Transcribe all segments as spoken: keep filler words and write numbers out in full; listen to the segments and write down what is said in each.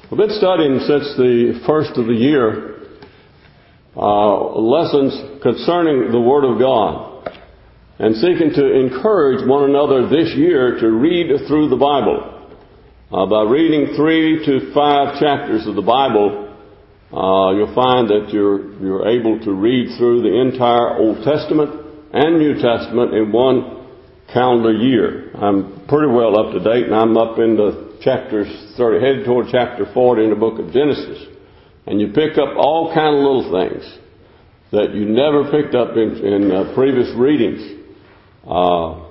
We've been studying since the first of the year uh, lessons concerning the Word of God and seeking to encourage one another this year to read through the Bible. Uh, by reading three to five chapters of the Bible, uh, you'll find that you're, you're able to read through the entire Old Testament and New Testament in one calendar year. I'm pretty well up to date, and I'm up into chapters thirty, headed toward chapter forty in the book of Genesis. And you pick up all kind of little things that you never picked up in, in uh, previous readings. Uh,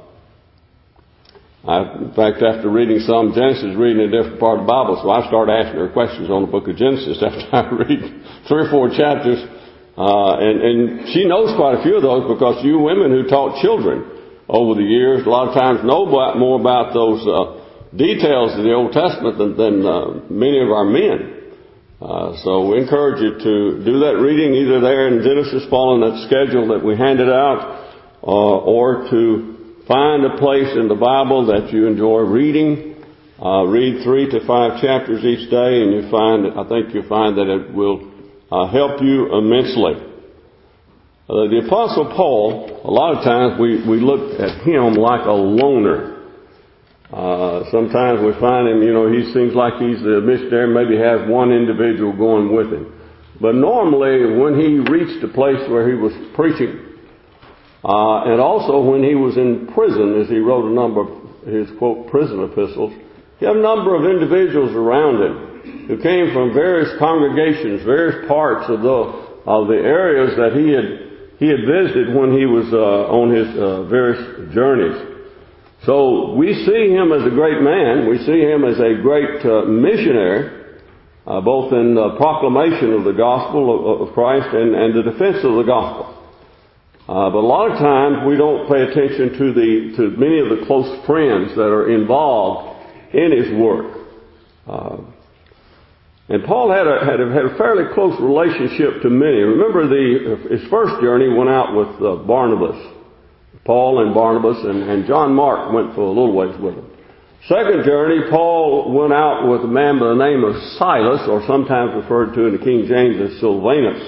I, in fact, after reading some Genesis, reading a different part of the Bible, so I started asking her questions on the book of Genesis after I read three or four chapters. Uh, and, and she knows quite a few of those because you women who taught children over the years, a lot of times know about, more about those uh, details of the Old Testament than, than uh, many of our men. Uh, so we encourage you to do that reading either there in Genesis, following that schedule that we handed out, uh, or to find a place in the Bible that you enjoy reading. Uh, read three to five chapters each day, and you find, I think you'll find that it will uh, help you immensely. Uh, the Apostle Paul, a lot of times we, we look at him like a loner. Uh, sometimes we find him, you know, he seems like he's the missionary, maybe has one individual going with him. But normally when he reached a place where he was preaching, uh, and also when he was in prison, as he wrote a number of his, quote, prison epistles, he had a number of individuals around him who came from various congregations, various parts of the, of the areas that he had he had visited when he was uh, on his uh, various journeys. So we see him as a great man. We see him as a great uh, missionary, uh, both in the proclamation of the gospel of, of Christ and, and the defense of the gospel. Uh, but a lot of times we don't pay attention to the to many of the close friends that are involved in his work. Uh, And Paul had a, had a, had a fairly close relationship to many. Remember, the, his first journey went out with uh, Barnabas. Paul and Barnabas, and, and John Mark went for a little ways with him. Second journey, Paul went out with a man by the name of Silas, or sometimes referred to in the King James as Silvanus.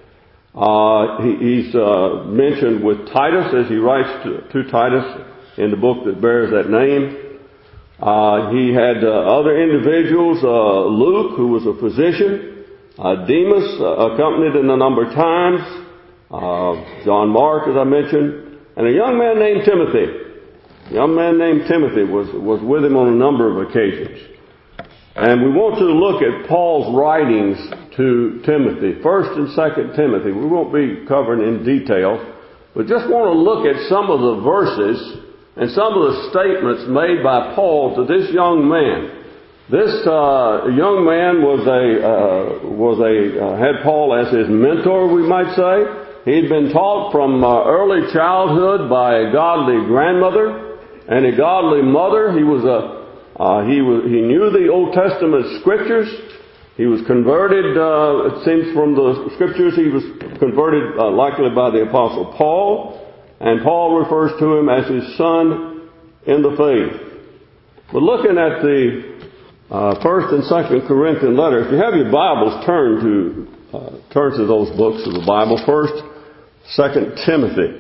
Uh, he, he's uh, mentioned with Titus, as he writes to, to Titus in the book that bears that name. Uh, he had uh, other individuals, uh, Luke, who was a physician, uh, Demas, uh, accompanied him a number of times, uh, John Mark, as I mentioned, and a young man named Timothy. A young man named Timothy was, was with him on a number of occasions. And we want to look at Paul's writings to Timothy, First and Second Timothy. We won't be covering in detail, but just want to look at some of the verses and some of the statements made by Paul to this young man. This uh, young man was a uh, was a uh, had Paul as his mentor, we might say. He'd been taught from uh, early childhood by a godly grandmother and a godly mother. He was a uh, he was he knew the Old Testament scriptures. He was converted. Uh, it seems from the scriptures he was converted uh, likely by the Apostle Paul. And Paul refers to him as his son in the faith. But looking at the uh, First and Second Corinthian letter, if you have your Bibles, turn to uh, turn to those books of the Bible. First, Second Timothy.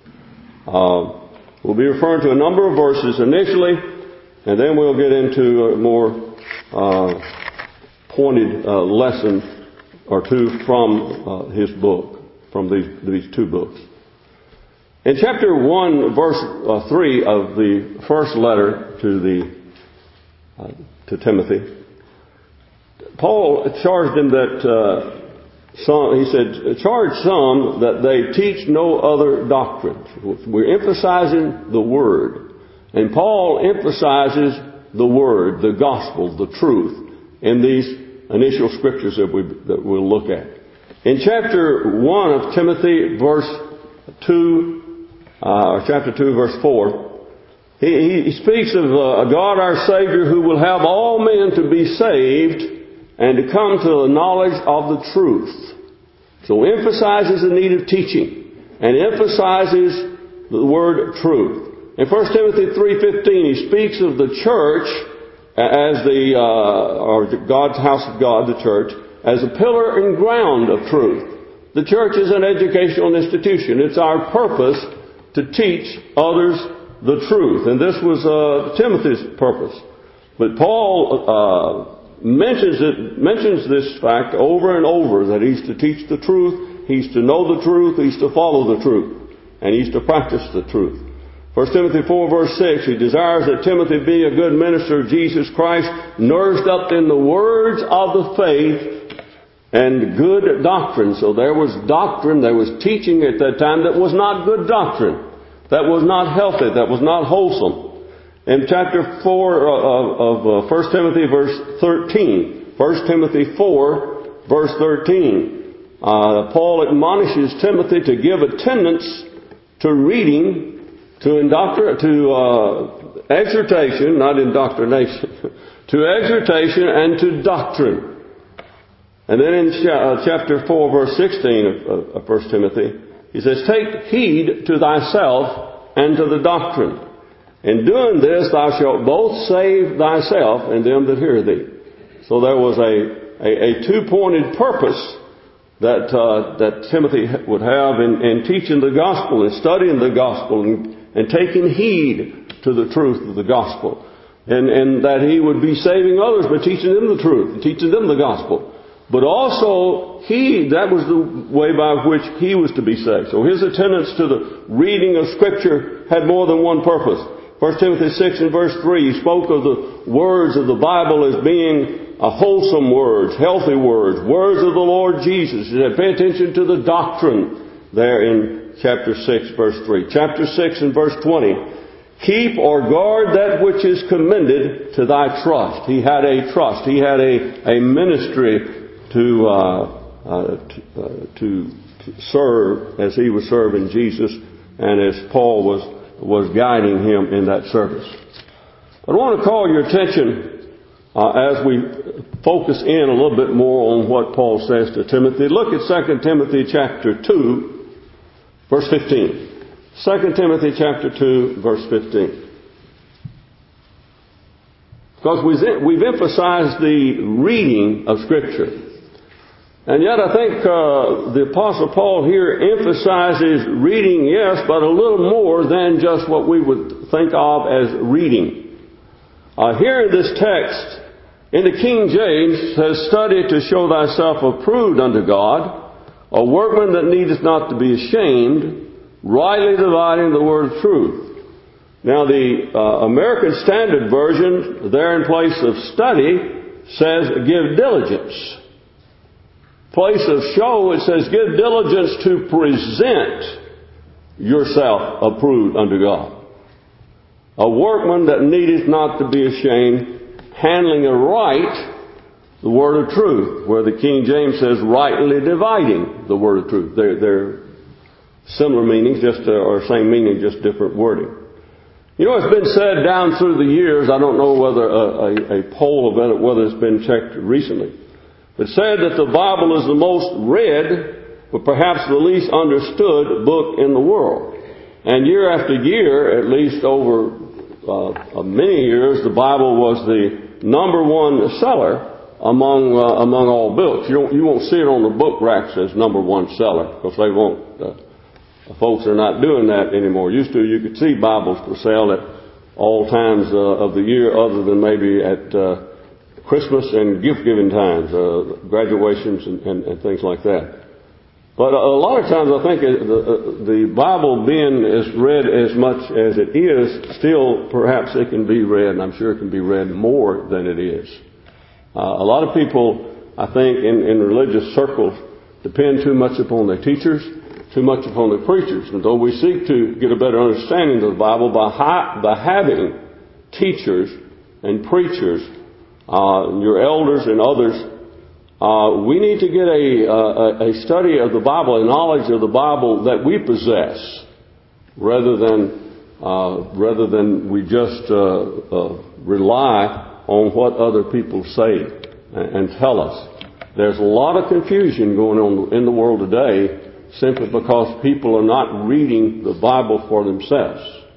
Uh, we'll be referring to a number of verses initially, and then we'll get into a more uh, pointed uh, lesson or two from uh, his book, from these these two books. In chapter one, verse uh, three of the first letter to the uh, to Timothy, Paul charged him that uh, some, he said, charge some that they teach no other doctrines. We're emphasizing the Word, and Paul emphasizes the Word, the gospel, the truth in these initial scriptures that we that we'll look at. In chapter one of Timothy, verse two. Uh, or chapter two, verse four, he, he speaks of uh, God our Savior who will have all men to be saved and to come to the knowledge of the truth. So emphasizes the need of teaching and emphasizes the word truth. In First Timothy three fifteen, he speaks of the church as the, uh, or God's house of God, the church, as a pillar and ground of truth. The church is an educational institution. It's our purpose to teach others the truth. And this was uh, Timothy's purpose. But Paul uh, mentions it, mentions this fact over and over, that he's to teach the truth, he's to know the truth, he's to follow the truth, and he's to practice the truth. First Timothy four verse six, he desires that Timothy be a good minister of Jesus Christ, nourished up in the words of the faith and good doctrine. So there was doctrine, there was teaching at that time that was not good doctrine, that was not healthy, that was not wholesome. In chapter four of First Timothy verse thirteen, First Timothy four verse thirteen, uh, Paul admonishes Timothy to give attendance to reading, to indoctr- to uh, exhortation, not indoctrination, to exhortation and to doctrine. And then in cha- uh, chapter four, verse sixteen of, of First Timothy, he says, "Take heed to thyself and to the doctrine. In doing this, thou shalt both save thyself and them that hear thee." So there was a, a, a two-pointed purpose that uh, that Timothy would have in, in teaching the gospel and studying the gospel and, and taking heed to the truth of the gospel. And, and that he would be saving others by teaching them the truth and teaching them the gospel. But also, he, that was the way by which he was to be saved. So his attendance to the reading of Scripture had more than one purpose. First Timothy six and verse three, he spoke of the words of the Bible as being a wholesome words, healthy words, words of the Lord Jesus. He said, pay attention to the doctrine there in chapter six, verse three. Chapter six and verse twenty, keep or guard that which is commended to thy trust. He had a trust. He had a, a ministry to, uh, uh, to, uh, to serve as he was serving Jesus and as Paul was was guiding him in that service. I want to call your attention uh, as we focus in a little bit more on what Paul says to Timothy. Look at Second Timothy chapter two, verse fifteen. Second Timothy chapter two, verse fifteen. Because we've emphasized the reading of Scripture. And yet I think uh, the Apostle Paul here emphasizes reading, yes, but a little more than just what we would think of as reading. Uh, here in this text, in the King James, says, "Study to show thyself approved unto God, a workman that needeth not to be ashamed, rightly dividing the word of truth." Now the uh, American Standard Version, there in place of study, says, "Give diligence." Place of show, it says, "Give diligence to present yourself approved unto God. A workman that needeth not to be ashamed, handling aright the word of truth," where the King James says, "rightly dividing the word of truth." They're, they're similar meanings, just uh, or same meaning, just different wording. You know, it's been said down through the years, I don't know whether a, a, a poll of it, whether it's been checked recently, but said that the Bible is the most read, but perhaps the least understood book in the world. And year after year, at least over uh, many years, the Bible was the number one seller among uh, among all books. You won't, you won't see it on the book racks as number one seller, because they won't. Uh, folks are not doing that anymore. Used to, you could see Bibles for sale at all times uh, of the year, other than maybe at uh, Christmas and gift-giving times, uh, graduations and, and, and things like that. But a, a lot of times I think the, the Bible being as read as much as it is, still perhaps it can be read, and I'm sure it can be read more than it is. Uh, a lot of people, I think, in, in religious circles depend too much upon their teachers, too much upon the preachers. And though we seek to get a better understanding of the Bible by, hi, by having teachers and preachers, Uh, your elders and others, uh, we need to get a, a, a study of the Bible, a knowledge of the Bible that we possess, rather than uh, rather than we just uh, uh, rely on what other people say and, and tell us. There's a lot of confusion going on in the world today simply because people are not reading the Bible for themselves.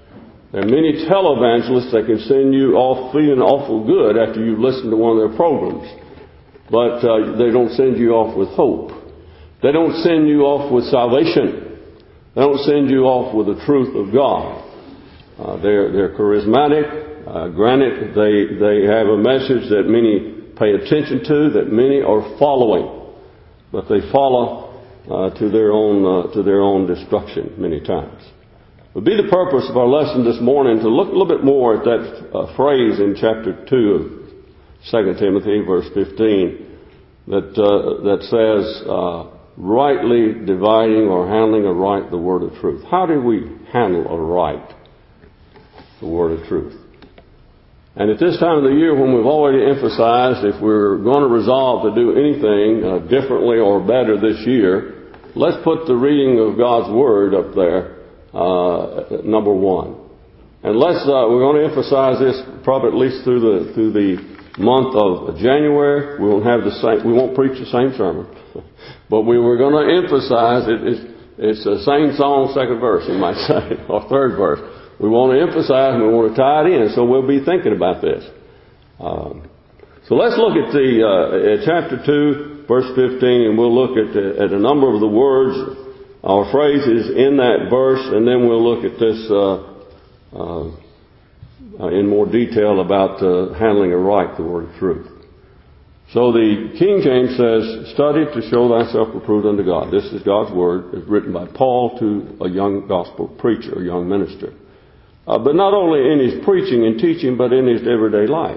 There are many televangelists that can send you off feeling awful good after you've listened to one of their programs. But uh, they don't send you off with hope. They don't send you off with salvation. They don't send you off with the truth of God. Uh, they're, they're charismatic. Uh, granted, they, they have a message that many pay attention to, that many are following. But they follow uh, to their own uh, to their own destruction many times. It would be the purpose of our lesson this morning to look a little bit more at that uh, phrase in chapter two of Second Timothy, verse fifteen, that uh, that says, uh, rightly dividing or handling aright the word of truth. How do we handle aright the word of truth? And at this time of the year, when we've already emphasized if we're going to resolve to do anything uh, differently or better this year, let's put the reading of God's Word up there, uh, number one. And let's, uh, we're going to emphasize this probably at least through the, through the month of January. We won't have the same, we won't preach the same sermon. But we were going to emphasize it, it's, it's the same song, second verse, you might say, or third verse. We want to emphasize and we want to tie it in, so we'll be thinking about this. Um, so let's look at the uh, at chapter two, verse fifteen, and we'll look at, the, at a number of the words or phrases in that verse, and then we'll look at this uh, uh, in more detail about uh, handling aright the word of truth. So the King James says, "Study to show thyself approved unto God." This is God's word. It's written by Paul to a young gospel preacher, a young minister. Uh, but not only in his preaching and teaching, but in his everyday life.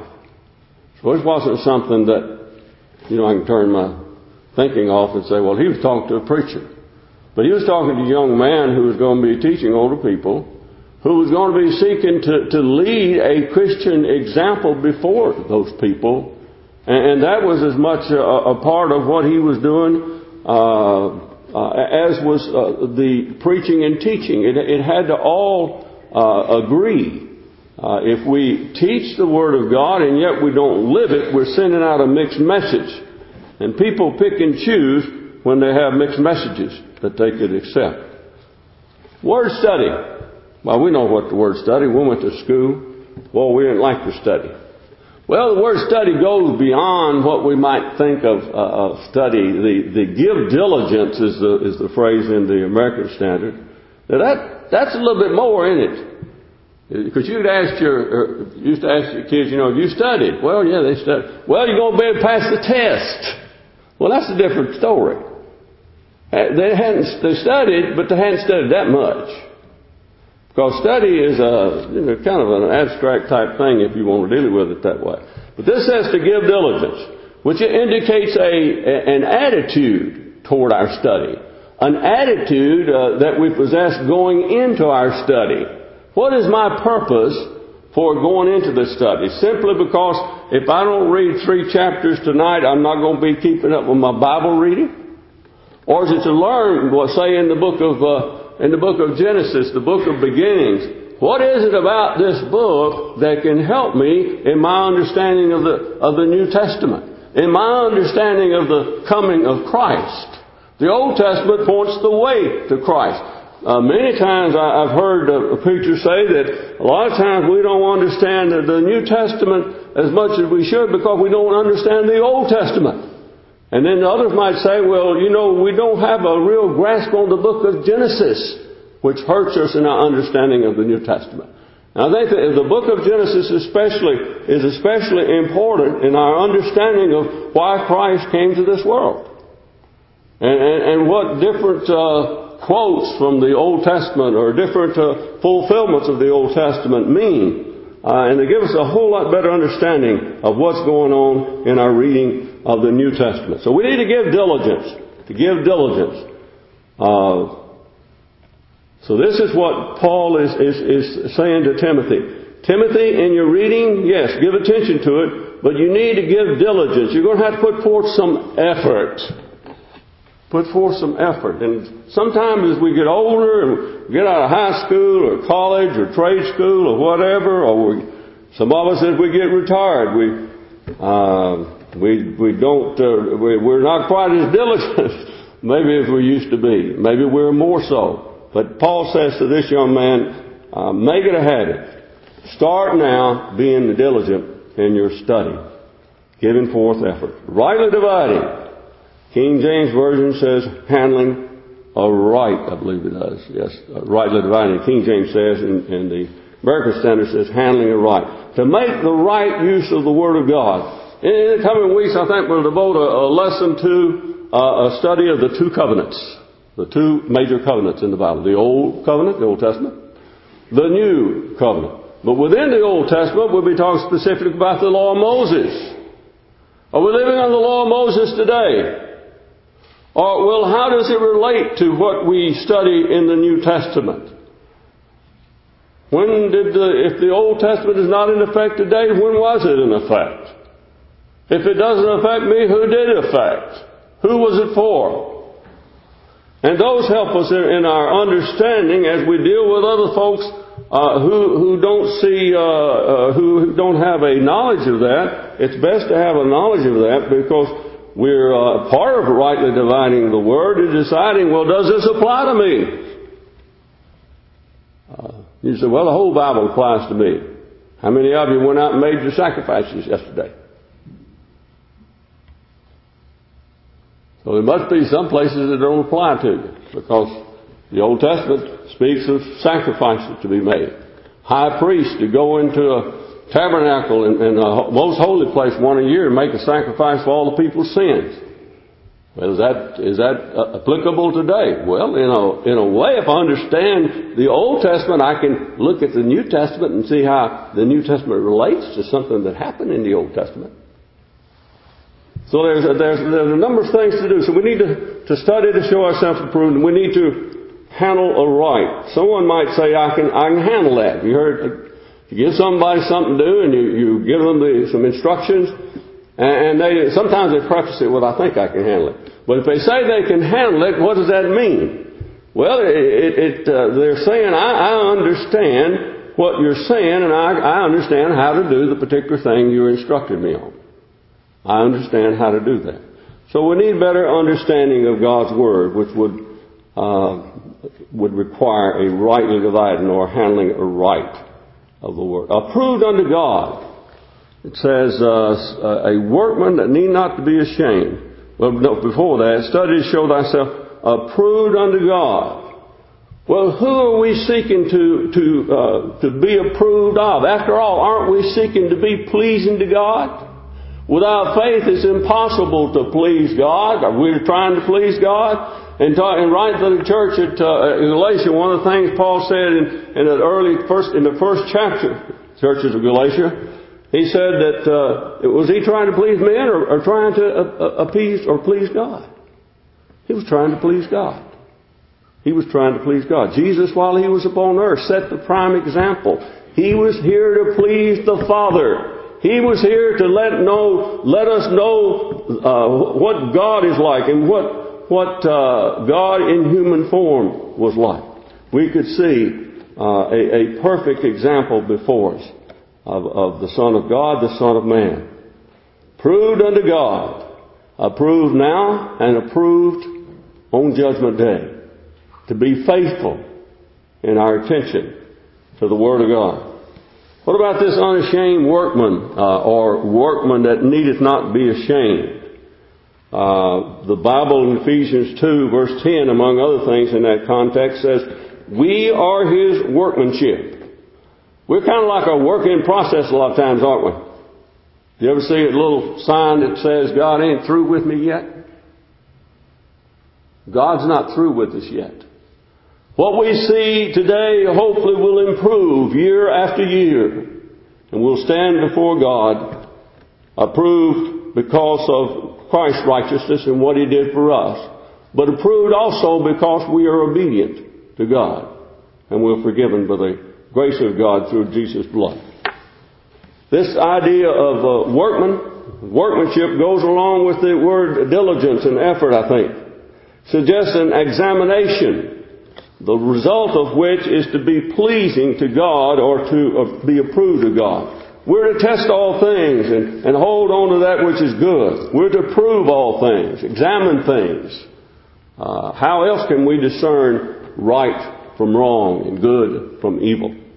So it wasn't something that, you know, I can turn my thinking off and say, well, he was talking to a preacher. But he was talking to a young man who was going to be teaching older people, who was going to be seeking to, to lead a Christian example before those people. And, and that was as much a, a part of what he was doing uh, uh, as was uh, the preaching and teaching. It, it had to all Uh, agree. Uh, if we teach the Word of God and yet we don't live it, we're sending out a mixed message. And people pick and choose when they have mixed messages that they could accept. Word study. Well, we know what the word study. We went to school. Well, we didn't like to study. Well, the word study goes beyond what we might think of, uh, of study. The, the give diligence is the, is the phrase in the American Standard. Now that That's a little bit more in it. Because you'd ask your, or used to ask your kids, you know, have you studied? Well, yeah, they studied. Well, you're going to be able to pass the test. Well, that's a different story. They hadn't, they studied, but they hadn't studied that much. Because study is a, you know, kind of an abstract type thing if you want to deal with it that way. But this says to give diligence, which indicates a, an attitude toward our study. An attitude uh, that we possess going into our study. What is my purpose for going into this study? Simply because if I don't read three chapters tonight, I'm not going to be keeping up with my Bible reading? Or is it to learn, well, say in the book of uh, in the book of Genesis, the book of beginnings, what is it about this book that can help me in my understanding of the of the New Testament, in my understanding of the coming of Christ? The Old Testament points the way to Christ. Uh, many times I, I've heard uh, preachers say that a lot of times we don't understand the, the New Testament as much as we should because we don't understand the Old Testament. And then others might say, well, you know, we don't have a real grasp on the book of Genesis, which hurts us in our understanding of the New Testament. Now, I think that the book of Genesis especially is especially important in our understanding of why Christ came to this world. And, and, and what different uh, quotes from the Old Testament or different uh, fulfillments of the Old Testament mean. Uh, and they give us a whole lot better understanding of what's going on in our reading of the New Testament. So we need to give diligence. To give diligence. Uh, so this is what Paul is, is, is saying to Timothy. Timothy, in your reading, yes, give attention to it, but you need to give diligence. You're going to have to put forth some effort. Put forth some effort. And sometimes as we get older and we get out of high school or college or trade school or whatever, or we, some of us as we get retired, we uh, we we don't uh, we, we're not quite as diligent maybe as we used to be. Maybe we're more so. But Paul says to this young man, uh, make it a habit. Start now being diligent in your study, giving forth effort. Rightly dividing. King James Version says handling aright, I believe it does. Yes, uh, rightly dividing. King James says, and, and the American Standard says handling aright. To make the right use of the Word of God. In the coming weeks, I think we'll devote a, a lesson to uh, a study of the two covenants. The two major covenants in the Bible. The Old Covenant, the Old Testament. The New Covenant. But within the Old Testament, we'll be talking specifically about the law of Moses. Are we living on the law of Moses today? Or, well, how does it relate to what we study in the New Testament? When did the, if the Old Testament is not in effect today, when was it in effect? If it doesn't affect me, who did it affect? Who was it for? And those help us in our understanding as we deal with other folks uh, who who don't see, uh, uh, who don't have a knowledge of that. It's best to have a knowledge of that because we're uh, part of rightly dividing the Word and deciding, well, does this apply to me? Uh, you say, well, the whole Bible applies to me. How many of you went out and made your sacrifices yesterday? So there must be some places that don't apply to you because the Old Testament speaks of sacrifices to be made. High priests to go into a tabernacle in, in the most holy place one a year and make a sacrifice for all the people's sins. Well, is that is that uh, applicable today? Well, in a in a way, if I understand the Old Testament, I can look at the New Testament and see how the New Testament relates to something that happened in the Old Testament. So there's a, there's, there's a number of things to do. So we need to, to study to show ourselves approved, and we need to handle aright. Someone might say, I can I can handle that. You heard, you give somebody something to do, and you, you give them the, some instructions, and, and they sometimes they preface it with, I think I can handle it. But if they say they can handle it, what does that mean? Well, it, it, it uh, they're saying, I, I understand what you're saying, and I, I understand how to do the particular thing you instructed me on. I understand how to do that. So we need better understanding of God's Word, which would uh, would require a rightly dividing or handling aright of the Word. Approved unto God. It says, uh, a workman that need not to be ashamed. Well, no, before that, study to show thyself approved unto God. Well, who are we seeking to to uh, to be approved of? After all, aren't we seeking to be pleasing to God? Without faith, it's impossible to please God. We're trying to please God. And, talk, and right to the church at uh, Galatia, one of the things Paul said in, in the early first in the first chapter, churches of Galatia, he said that uh, was he trying to please men or, or trying to uh, appease or please God? He was trying to please God. He was trying to please God. Jesus, while he was upon earth, set the prime example. He was here to please the Father. He was here to let know, let us know uh, what God is like and what what uh, God in human form was like. We could see uh, a, a perfect example before us of, of the Son of God, the Son of Man, proved unto God, approved now and approved on Judgment Day, to be faithful in our attention to the Word of God. What about this unashamed workman, uh, or workman that needeth not be ashamed? Uh, the Bible in Ephesians two, verse ten, among other things in that context, says, we are His workmanship. We're kind of like a work in process a lot of times, aren't we? Do you ever see a little sign that says, God ain't through with me yet? God's not through with us yet. What we see today hopefully will improve year after year. And we'll stand before God approved because of Christ's righteousness and what He did for us. But approved also because we are obedient to God. And we're forgiven by the grace of God through Jesus' blood. This idea of uh, workman, workmanship goes along with the word diligence and effort, I think. Suggests an examination, the result of which is to be pleasing to God or to uh, be approved of God. We're to test all things and, and hold on to that which is good. We're to prove all things, examine things. Uh, how else can we discern right from wrong and good from evil?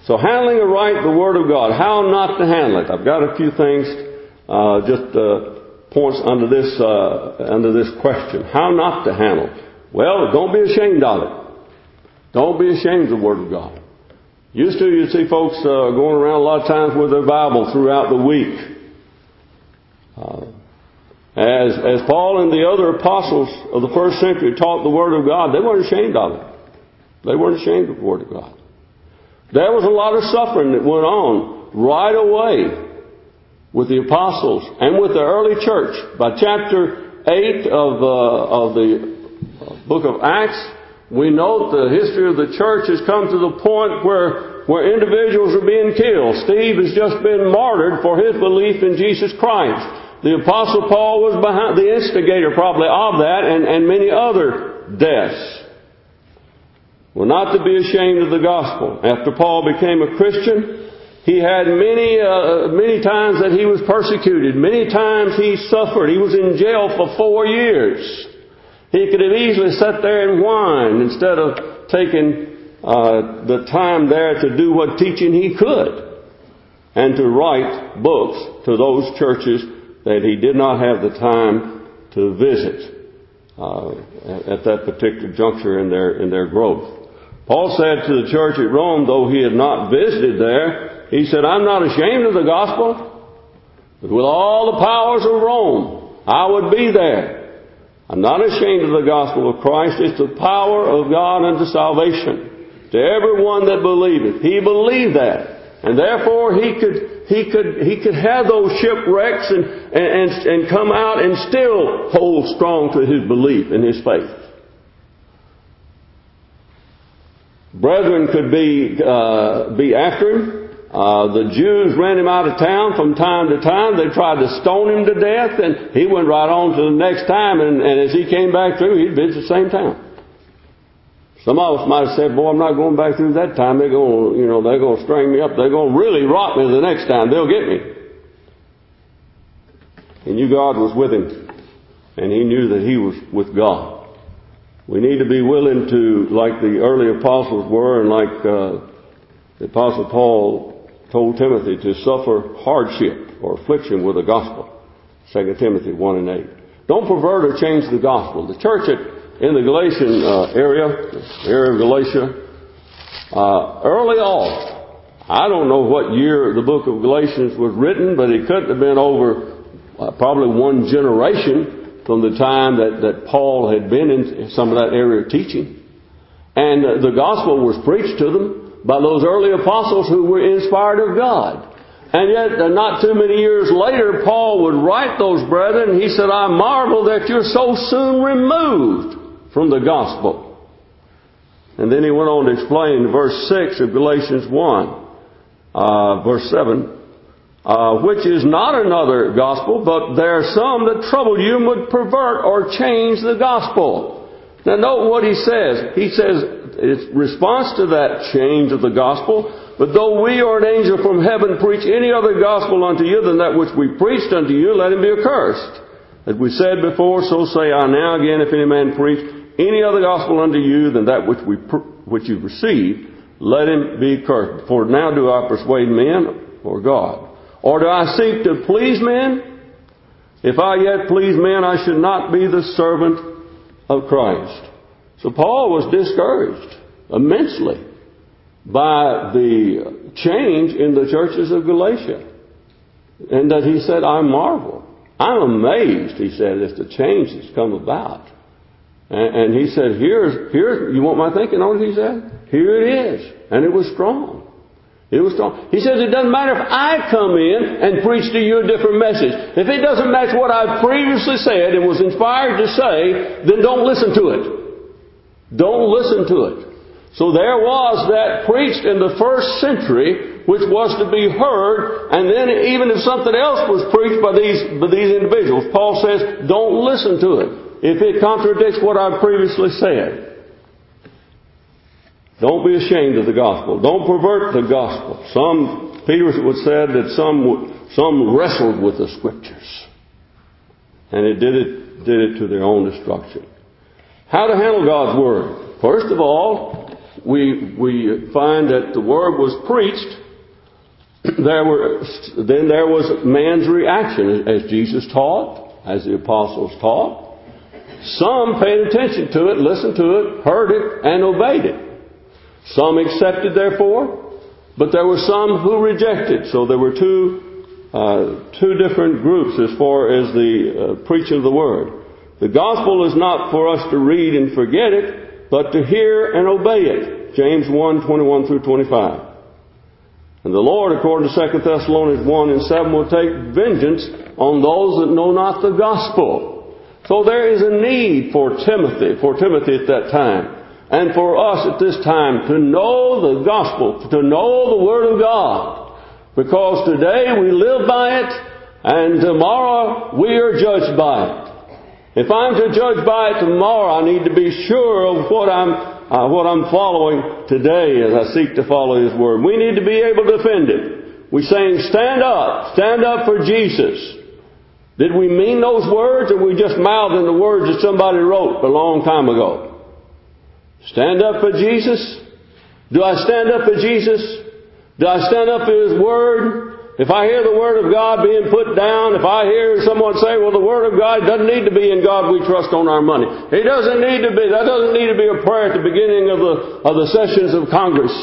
So handling it right, the Word of God. How not to handle it. I've got a few things, uh, just uh, points under this uh, under this question. How not to handle. Well, don't be ashamed of it. Don't be ashamed of the Word of God. Used to, you'd see folks uh, going around a lot of times with their Bible throughout the week. Uh, as as Paul and the other apostles of the first century taught the Word of God, they weren't ashamed of it. They weren't ashamed of the Word of God. There was a lot of suffering that went on right away with the apostles and with the early church. By chapter eight of, uh, of the book of Acts, we note the history of the church has come to the point where, where individuals are being killed. Steve has just been martyred for his belief in Jesus Christ. The apostle Paul was behind, the instigator probably of that, and, and many other deaths. Well, not to be ashamed of the gospel. After Paul became a Christian, he had many, uh, many times that he was persecuted. Many times he suffered. He was in jail for four years. He could have easily sat there and whined instead of taking uh, the time there to do what teaching he could and to write books to those churches that he did not have the time to visit uh, at that particular juncture in their in their growth. Paul said to the church at Rome, though he had not visited there, he said, I'm not ashamed of the gospel, but with all the powers of Rome, I would be there. I'm not ashamed of the gospel of Christ. It's the power of God unto salvation to everyone that believeth. He believed that. And therefore he could, he could, he could have those shipwrecks and, and, and come out and still hold strong to his belief and his faith. Brethren could be uh, be after him. Uh, the Jews ran him out of town from time to time. They tried to stone him to death, and he went right on to the next time. And, and as he came back through, he'd visit the same town. Some of us might have said, "Boy, I'm not going back through that time. They're going, you know, they're going to string me up. They're going to really rot me the next time. They'll get me." He knew God was with him, and he knew that he was with God. We need to be willing to, like the early apostles were, and like uh, the apostle Paul told Timothy, to suffer hardship or affliction with the gospel. Second Timothy one and eight. Don't pervert or change the gospel. The church at, in the Galatian uh, area, area of Galatia, uh, early on, I don't know what year the book of Galatians was written, but it couldn't have been over uh, probably one generation from the time that, that Paul had been in some of that area of teaching. And uh, the gospel was preached to them by those early apostles who were inspired of God. And yet, uh, not too many years later, Paul would write those brethren, and he said, I marvel that you're so soon removed from the gospel. And then he went on to explain in verse six of Galatians one, uh, verse seven, Uh, which is not another gospel, but there are some that trouble you and would pervert or change the gospel. Now note what he says. He says, in response to that change of the gospel, but though we or an angel from heaven preach any other gospel unto you than that which we preached unto you, let him be accursed. As we said before, so say I now again, if any man preach any other gospel unto you than that which we which you received, let him be accursed. For now do I persuade men or God? Or do I seek to please men? If I yet please men, I should not be the servant of Christ. So Paul was discouraged immensely by the change in the churches of Galatia. And that he said, I marvel. I'm amazed, he said, at the change that's come about. And, and he said, here's, here, you want my thinking on it, he said? Here it is. And it was strong. It was strong. He says, it doesn't matter if I come in and preach to you a different message. If it doesn't match what I've previously said and was inspired to say, then don't listen to it. Don't listen to it. So there was that preached in the first century, which was to be heard, and then even if something else was preached by these, by these individuals, Paul says, don't listen to it if it contradicts what I've previously said. Don't be ashamed of the gospel. Don't pervert the gospel. Some, Peter would said that some, some wrestled with the scriptures. And it did it, did it to their own destruction. How to handle God's word? First of all, we we find that the Word was preached, there were then there was man's reaction as Jesus taught, as the apostles taught. Some paid attention to it, listened to it, heard it, and obeyed it. Some accepted, therefore, but there were some who rejected. So there were two uh, two different groups as far as the uh, preaching of the Word. The gospel is not for us to read and forget it, but to hear and obey it. James one, twenty-one through twenty-five. And the Lord, according to Second Thessalonians one and seven, will take vengeance on those that know not the gospel. So there is a need for Timothy, for Timothy at that time, and for us at this time to know the gospel, to know the Word of God. Because today we live by it, and tomorrow we are judged by it. If I'm to judge by it tomorrow, I need to be sure of what I'm uh, what I'm following today as I seek to follow His Word. We need to be able to defend it. We're saying, stand up, stand up for Jesus. Did we mean those words, or we just mouthing the words that somebody wrote a long time ago? Stand up for Jesus? Do I stand up for Jesus? Do I stand up for His Word? If I hear the Word of God being put down, if I hear someone say, well, the Word of God doesn't need to be in God we trust on our money. It doesn't need to be, that doesn't need to be a prayer at the beginning of the, of the sessions of Congress.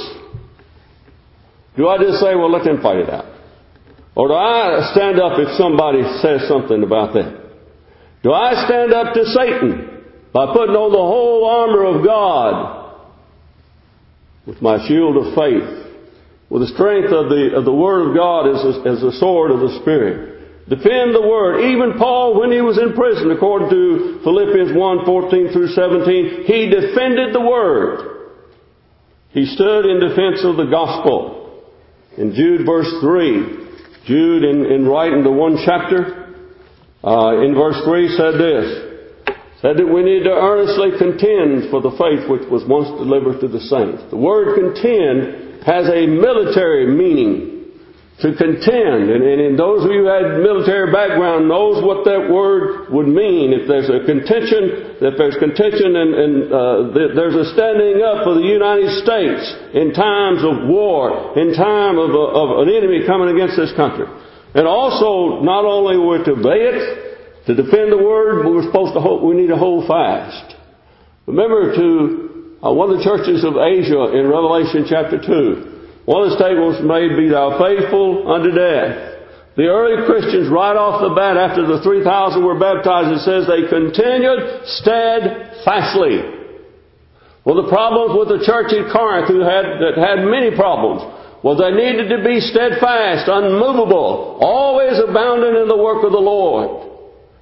Do I just say, well, let them fight it out? Or do I stand up if somebody says something about that? Do I stand up to Satan by putting on the whole armor of God with my shield of faith? With the strength of the of the Word of God as a, as a sword of the Spirit. Defend the Word. Even Paul, when he was in prison, according to Philippians one, fourteen through seventeen, he defended the Word. He stood in defense of the gospel. In Jude verse three, Jude in, in writing the one chapter, uh, in verse three said this, said that we need to earnestly contend for the faith which was once delivered to the saints. The word contend has a military meaning, to contend. And, and, and those of you who had military background knows what that word would mean. If there's a contention, if there's contention and, and uh, there's a standing up for the United States in times of war, in time of, a, of an enemy coming against this country. And also, not only we're to obey it, to defend the Word, but we're supposed to hold, we need to hold fast. Remember to Uh, one of the churches of Asia in Revelation chapter two, one of the statements made, be thou faithful unto death. The early Christians, right off the bat, after the three thousand were baptized, it says they continued steadfastly. Well, the problems with the church in Corinth, who had, that had many problems, well, they needed to be steadfast, unmovable, always abounding in the work of the Lord.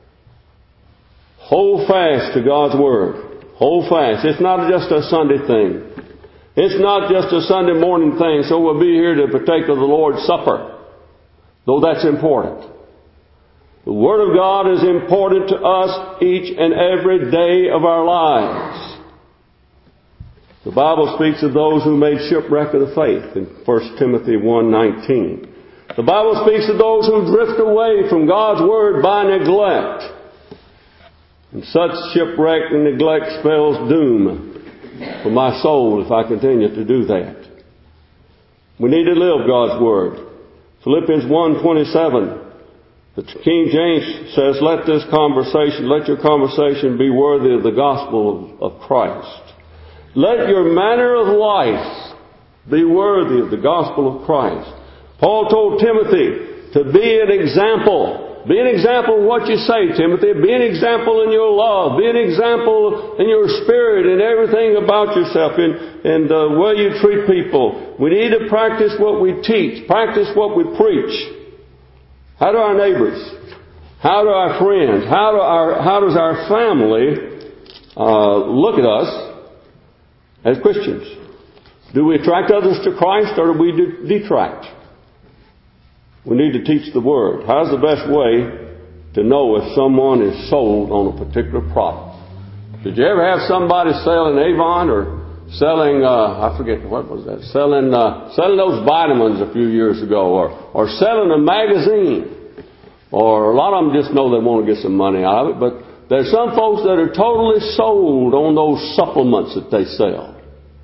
Hold fast to God's Word. Hold fast. It's not just a Sunday thing. It's not just a Sunday morning thing, so we'll be here to partake of the Lord's Supper. Though that's important. The Word of God is important to us each and every day of our lives. The Bible speaks of those who made shipwreck of the faith in First Timothy one nineteen. The Bible speaks of those who drift away from God's Word by neglect. And such shipwreck and neglect spells doom for my soul if I continue to do that. We need to live God's Word. Philippians one twenty-seven, the King James says, let this conversation, let your conversation be worthy of the gospel of, of Christ. Let your manner of life be worthy of the gospel of Christ. Paul told Timothy to be an example. Be an example of what you say, Timothy. Be an example in your love. Be an example in your spirit and everything about yourself and, and the way you treat people. We need to practice what we teach. Practice what we preach. How do our neighbors? How do our friends? How do our, how does our family uh, look at us as Christians? Do we attract others to Christ or do we detract? We need to teach the Word. How's the best way to know if someone is sold on a particular product? Did you ever have somebody selling Avon or selling, uh, I forget, what was that? Selling, uh, selling those vitamins a few years ago, or, or selling a magazine. Or a lot of them just know they want to get some money out of it, but there's some folks that are totally sold on those supplements that they sell.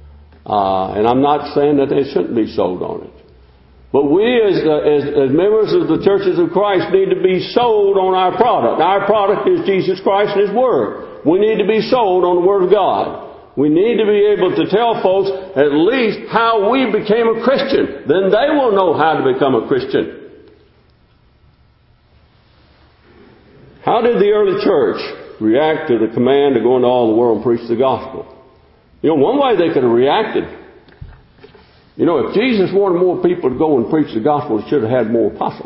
Uh, and I'm not saying that they shouldn't be sold on it. But we as, uh, as, as members of the churches of Christ need to be sold on our product. Our product is Jesus Christ and His Word. We need to be sold on the Word of God. We need to be able to tell folks at least how we became a Christian. Then they will know how to become a Christian. How did the early church react to the command to go into all the world and preach the gospel? You know, one way they could have reacted, you know, if Jesus wanted more people to go and preach the gospel, He should have had more apostles.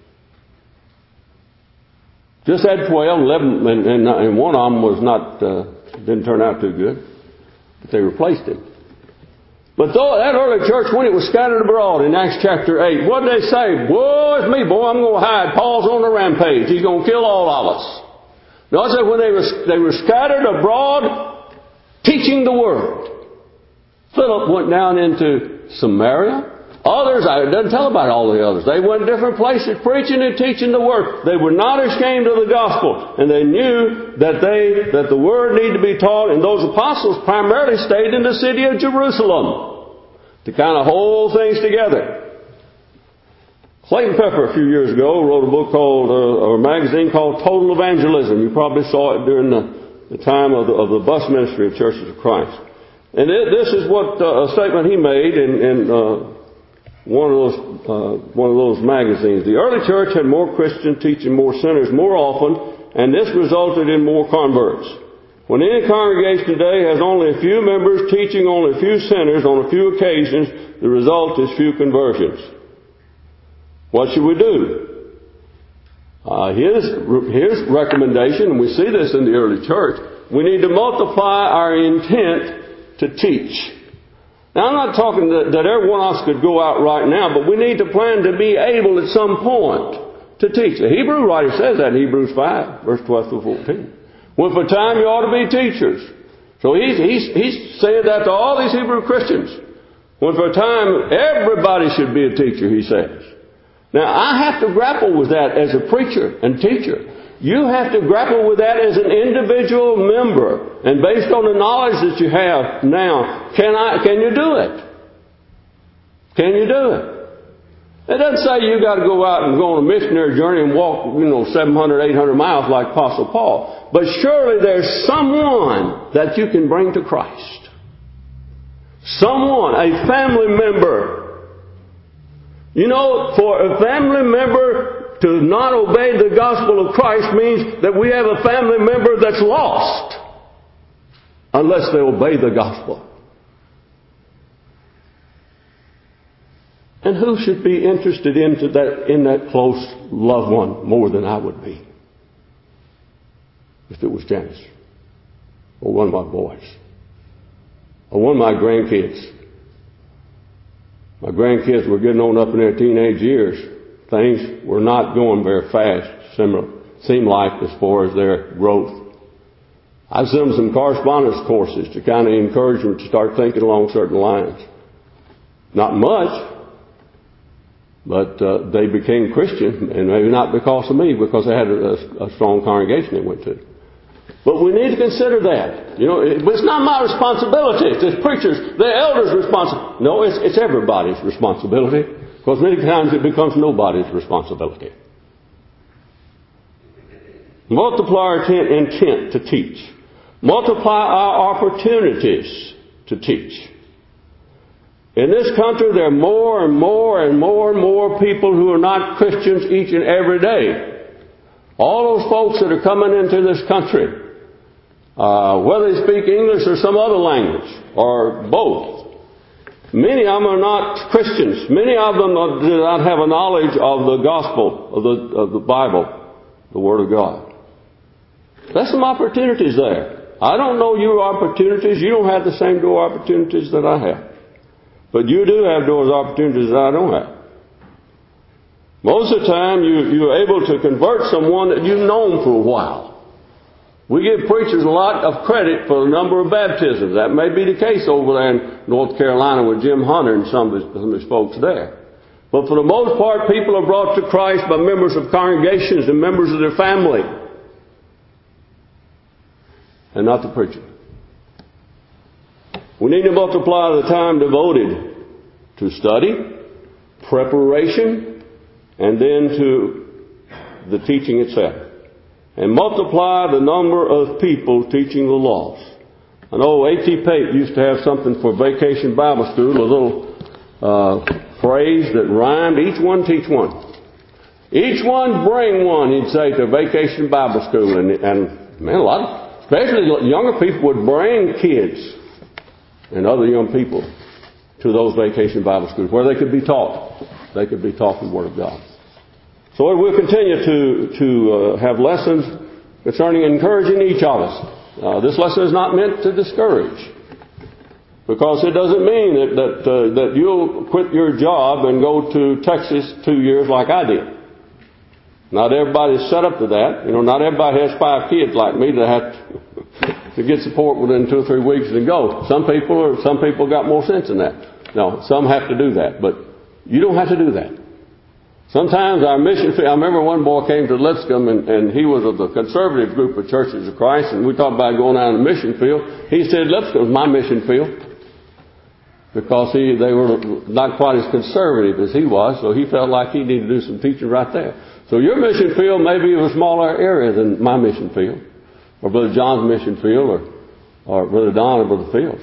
Just had twelve, eleven, and, and, and one of them was not, uh, didn't turn out too good. But they replaced him. But though that early church, when it was scattered abroad in Acts chapter eight, what did they say? Boy, it's me, boy, I'm going to hide. Paul's on the rampage. He's going to kill all of us. No, I said when they were, they were scattered abroad, teaching the Word. Philip went down into Samaria. Others, it doesn't tell about all the others. They went different places preaching and teaching the Word. They were not ashamed of the gospel. And they knew that they, that the Word needed to be taught. And those apostles primarily stayed in the city of Jerusalem to kind of hold things together. Clayton Pepper a few years ago wrote a book called, uh, or a magazine called Total Evangelism. You probably saw it during the, the time of the, of the bus ministry of Churches of Christ. And it, this is what uh, a statement he made in, in uh, one of those uh, one of those magazines. The early church had more Christians teaching more sinners more often, and this resulted in more converts. When any congregation today has only a few members teaching only a few sinners on a few occasions, the result is few conversions. What should we do? Uh, his, his recommendation, and we see this in the early church, we need to multiply our intent to teach. Now, I'm not talking that, that every one of us could go out right now, but we need to plan to be able at some point to teach. The Hebrew writer says that in Hebrews five, verse twelve through fourteen. Well, for time you ought to be teachers. So he's, he's, he's saying that to all these Hebrew Christians. When for a time everybody should be a teacher, he says. Now, I have to grapple with that as a preacher and teacher. You have to grapple with that as an individual member. And based on the knowledge that you have now, can I, can you do it? Can you do it? It doesn't say you got to go out and go on a missionary journey and walk, you know, seven hundred, eight hundred miles like Apostle Paul. But surely there's someone that you can bring to Christ. Someone, a family member. You know, for a family member to not obey the gospel of Christ means that we have a family member that's lost unless they obey the gospel. And who should be interested into that, in that close loved one more than I would be? If it was Janice, or one of my boys, or one of my grandkids. My grandkids were getting on up in their teenage years. Things were not going very fast, seemed like, as far as their growth. I sent them some correspondence courses to kind of encourage them to start thinking along certain lines. Not much, but uh, they became Christian, and maybe not because of me, because they had a, a strong congregation they went to. But we need to consider that. You know, it, it's not my responsibility. It's preachers, the elders' responsibility. No, it's, it's everybody's responsibility. Because many times it becomes nobody's responsibility. Multiply our intent to teach. Multiply our opportunities to teach. In this country, there are more and more and more and more people who are not Christians each and every day. All those folks that are coming into this country, uh, whether they speak English or some other language, or both, many of them are not Christians. Many of them do not have a knowledge of the gospel, of the, of the Bible, the Word of God. There's some opportunities there. I don't know your opportunities. You don't have the same door opportunities that I have. But you do have doors opportunities that I don't have. Most of the time, you, you're able to convert someone that you've known for a while. We give preachers a lot of credit for the number of baptisms. That may be the case over there in North Carolina with Jim Hunter and some of his, some of his folks there. But for the most part, people are brought to Christ by members of congregations and members of their family. And not the preacher. We need to multiply the time devoted to study, preparation, and then to the teaching itself. And multiply the number of people teaching the lost. I know A T Pape used to have something for Vacation Bible School, a little uh, phrase that rhymed, each one teach one. Each one bring one, he'd say, to Vacation Bible School. And, and man, a lot of, especially younger people would bring kids and other young people to those Vacation Bible Schools where they could be taught. They could be taught the Word of God. So we'll continue to, to uh, have lessons concerning encouraging each of us. Uh, this lesson is not meant to discourage, because it doesn't mean that that, uh, that you'll quit your job and go to Texas two years like I did. Not everybody's set up to that. You know, not everybody has five kids like me that have to, to get support within two or three weeks and go. Some people are, some people got more sense than that. No, some have to do that, but you don't have to do that. Sometimes our mission field, I remember one boy came to Lipscomb and, and he was of the conservative group of Churches of Christ, and we talked about going out in the mission field. He said, Lipscomb's my mission field. Because he, they were not quite as conservative as he was, so he felt like he needed to do some teaching right there. So your mission field may be of a smaller area than my mission field, or Brother John's mission field, or, or Brother Don or Brother Fields.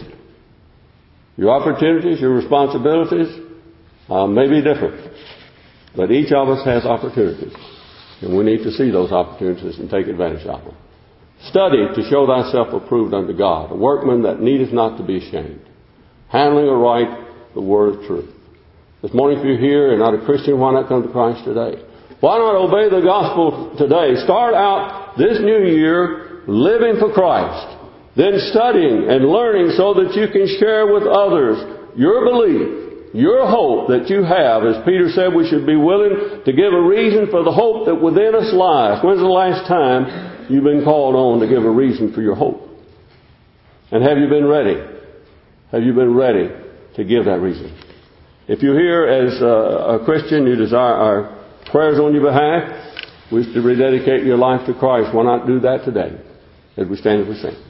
Your opportunities, your responsibilities uh, may be different. But each of us has opportunities, and we need to see those opportunities and take advantage of them. Study to show thyself approved unto God, a workman that needeth not to be ashamed, handling aright the word of truth. This morning, if you're here and not a Christian, why not come to Christ today? Why not obey the gospel today? Start out this new year living for Christ, then studying and learning so that you can share with others your belief, your hope that you have. As Peter said, we should be willing to give a reason for the hope that within us lies. When's the last time you've been called on to give a reason for your hope? And have you been ready? Have you been ready to give that reason? If you're here as a, a Christian, you desire our prayers on your behalf, wish to rededicate your life to Christ, why not do that today as we stand and we sing?